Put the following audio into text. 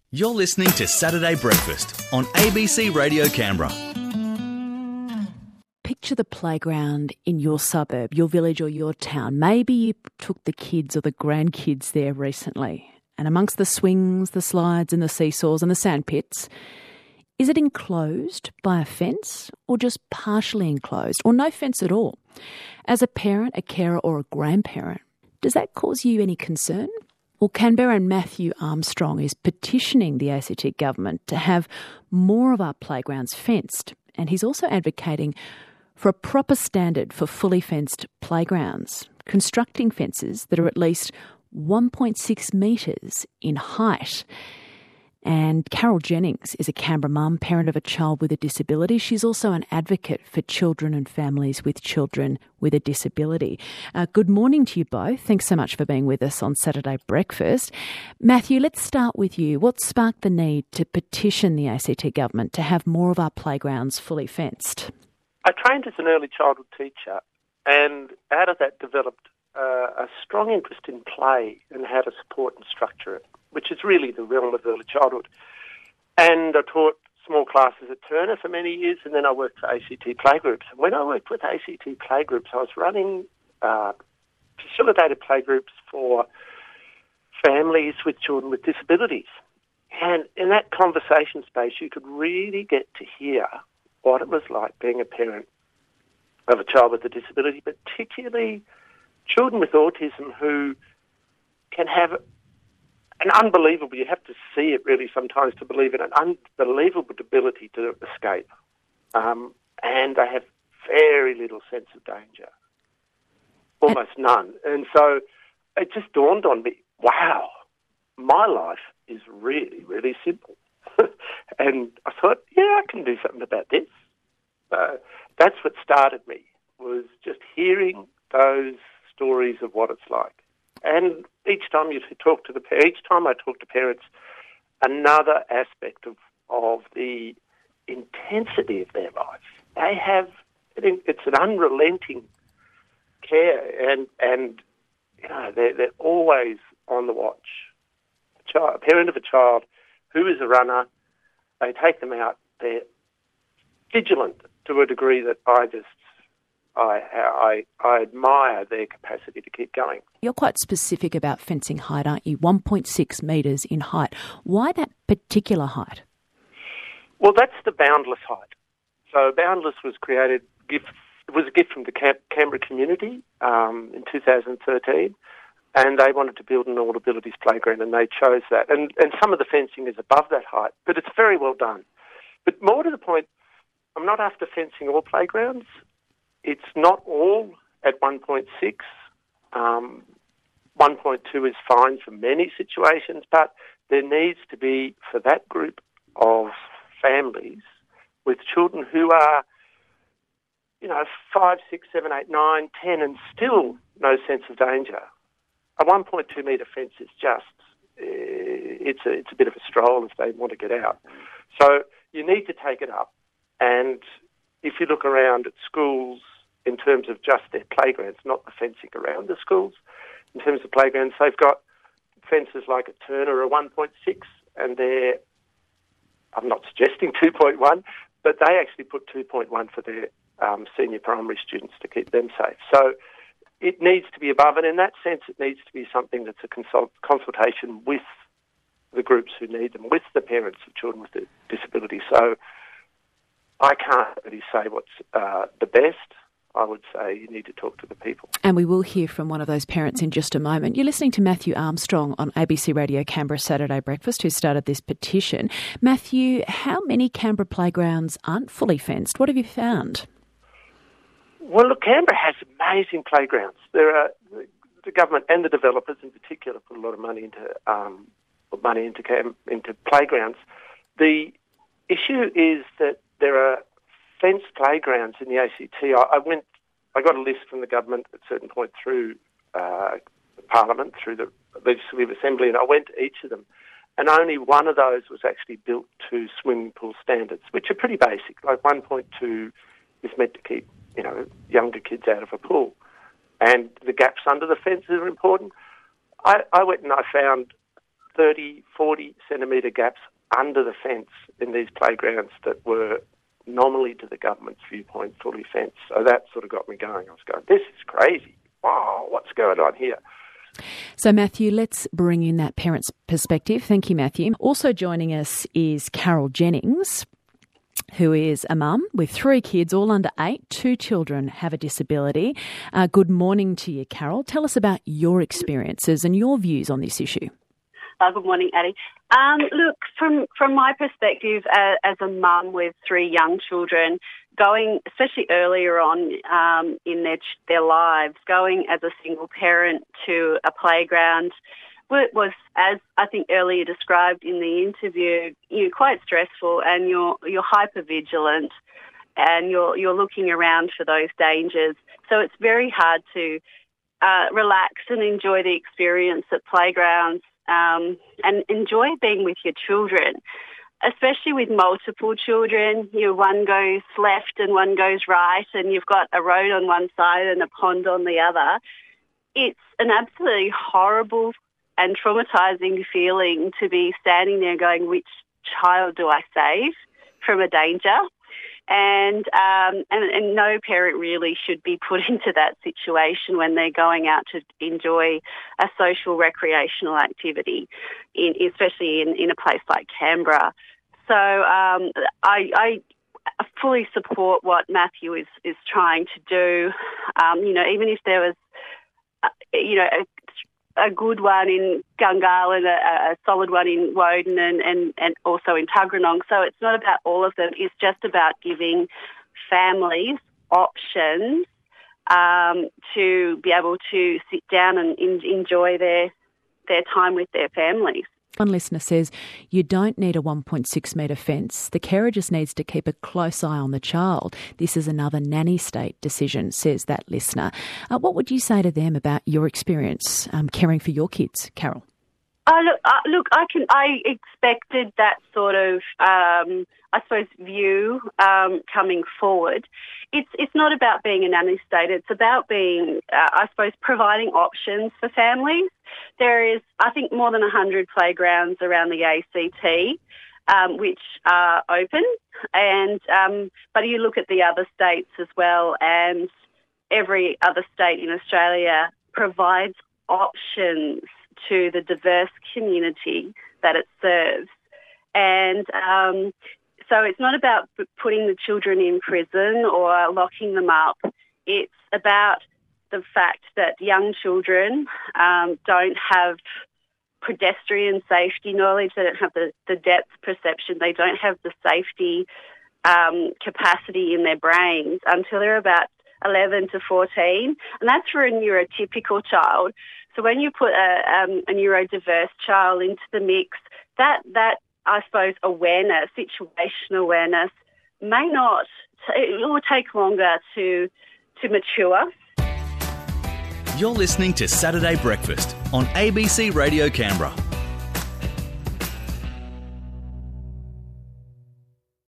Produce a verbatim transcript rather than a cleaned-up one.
You're listening to Saturday Breakfast on A B C Radio Canberra. Picture the playground in your suburb, your village or your town. Maybe you took the kids or the grandkids there recently. And amongst the swings, the slides and the seesaws and the sand pits, is it enclosed by a fence or just partially enclosed or no fence at all? As a parent, a carer or a grandparent, does that cause you any concern? Well, Canberran Matthew Armstrong is petitioning the A C T government to have more of our playgrounds fenced, and he's also advocating for a proper standard for fully fenced playgrounds, constructing fences that are at least one point six metres in height. And Carol Jennings is a Canberra mum, parent of a child with a disability. She's also an advocate for children and families with children with a disability. Uh, good morning to you both. Thanks so much for being with us on Saturday Breakfast. Matthew, let's start with you. What sparked the need to petition the A C T government to have more of our playgrounds fully fenced? I trained as an early childhood teacher, and out of that developed uh, a strong interest in play and how to support and structure it, which is really the realm of early childhood. And I taught small classes at Turner for many years, and then I worked for A C T playgroups. And when I worked with A C T playgroups, I was running uh, facilitated playgroups for families with children with disabilities. And in that conversation space, you could really get to hear what it was like being a parent of a child with a disability, particularly children with autism who can have an unbelievable, you have to see it really sometimes to believe it, an unbelievable ability to escape. Um, and they have very little sense of danger, almost none. And so it just dawned on me, wow, my life is really, really simple. And I thought, yeah, I can do something about this. Uh, that's what started me, was just hearing those stories of what it's like. And each time you talk to the each time I talk to parents, another aspect of of the intensity of their life. They have it's an unrelenting care, and and you know they're they're always on the watch. A, child, a parent of a child who is a runner, they take them out. They're vigilant to a degree that I just. I, I I admire their capacity to keep going. You're quite specific about fencing height, aren't you? one point six metres in height. Why that particular height? Well, that's the boundless height. So boundless was created, gift, it was a gift from the Cam- Canberra community um, in two thousand thirteen, and they wanted to build an all abilities playground, and they chose that. And, and some of the fencing is above that height, but it's very well done. But more to the point, I'm not after fencing all playgrounds. It's not all at one point six. Um, one point two is fine for many situations, but there needs to be, for that group of families with children who are, you know, five, six, seven, eight, nine, ten, and still no sense of danger. A one point two metre fence is just, uh, it's, a, it's a bit of a stroll if they want to get out. So you need to take it up. And if you look around at schools in terms of just their playgrounds, not the fencing around the schools, in terms of playgrounds, they've got fences like at Turner are one point six, and they're, I'm not suggesting two point one, but they actually put two point one for their um, senior primary students to keep them safe. So it needs to be above, and in that sense it needs to be something that's a consult- consultation with the groups who need them, with the parents of children with disability. So I can't really say what's uh, the best. I would say you need to talk to the people. And we will hear from one of those parents in just a moment. You're listening to Matthew Armstrong on A B C Radio Canberra Saturday Breakfast, who started this petition. Matthew, how many Canberra playgrounds aren't fully fenced? What have you found? Well, look, Canberra has amazing playgrounds. There are the government and the developers in particular put a lot of money into um, money into cam- into playgrounds. The issue is that there are fenced playgrounds in the A C T. I, I went, I got a list from the government at a certain point through uh, Parliament, through the Legislative Assembly, and I went to each of them. And only one of those was actually built to swimming pool standards, which are pretty basic. Like one point two is meant to keep, you know, younger kids out of a pool. And the gaps under the fences are important. I, I went and I found thirty, forty centimetre gaps under the fence in these playgrounds that were nominally, to the government's viewpoint, fully fenced. So that sort of got me going. I was going, this is crazy. Wow, what's going on here? So, Matthew, let's bring in that parent's perspective. Thank you, Matthew. Also joining us is Carol Jennings, who is a mum with three kids, all under eight. Two children have a disability. Uh, good morning to you, Carol. Tell us about your experiences and your views on this issue. Uh, good morning, Addie. Um, look, from from my perspective uh, as a mum with three young children, going, especially earlier on um, in their their lives, going as a single parent to a playground was, as I think earlier described in the interview, you know, quite stressful, and you're you're hyper vigilant, and you're you're looking around for those dangers. So it's very hard to uh, relax and enjoy the experience at playgrounds, um, and enjoy being with your children, especially with multiple children. You know, one goes left and one goes right, and you've got a road on one side and a pond on the other. It's an absolutely horrible and traumatising feeling to be standing there going, which child do I save from a danger? And, um, and and no parent really should be put into that situation when they're going out to enjoy a social recreational activity, in, especially in, in a place like Canberra. So um, I, I fully support what Matthew is, is trying to do. Um, you know, even if there was, uh, you know, a, a good one in Gungahl and a, a solid one in Woden and, and, and also in Tuggeranong. So it's not about all of them. It's just about giving families options um, to be able to sit down and in, enjoy their their time with their families. One listener says, you don't need a one point six metre fence. The carer just needs to keep a close eye on the child. This is another nanny state decision, says that listener. Uh, what would you say to them about your experience um, caring for your kids, Carol? Uh, look, uh, look, I can. I expected that sort of, um, I suppose, view um, coming forward. It's it's not about being a nanny state. It's about being, uh, I suppose, providing options for families. There is, I think, more than one hundred playgrounds around the A C T um, which are open, and um, but you look at the other states as well, and every other state in Australia provides options to the diverse community that it serves. And um, so it's not about putting the children in prison or locking them up. It's about the fact that young children um, don't have pedestrian safety knowledge, they don't have the, the depth perception, they don't have the safety um, capacity in their brains until they're about eleven to fourteen. And that's for a neurotypical child. So when you put a, um, a neurodiverse child into the mix, that, that I suppose, awareness, situational awareness, may not, it will take longer to to mature. You're listening to Saturday Breakfast on A B C Radio Canberra.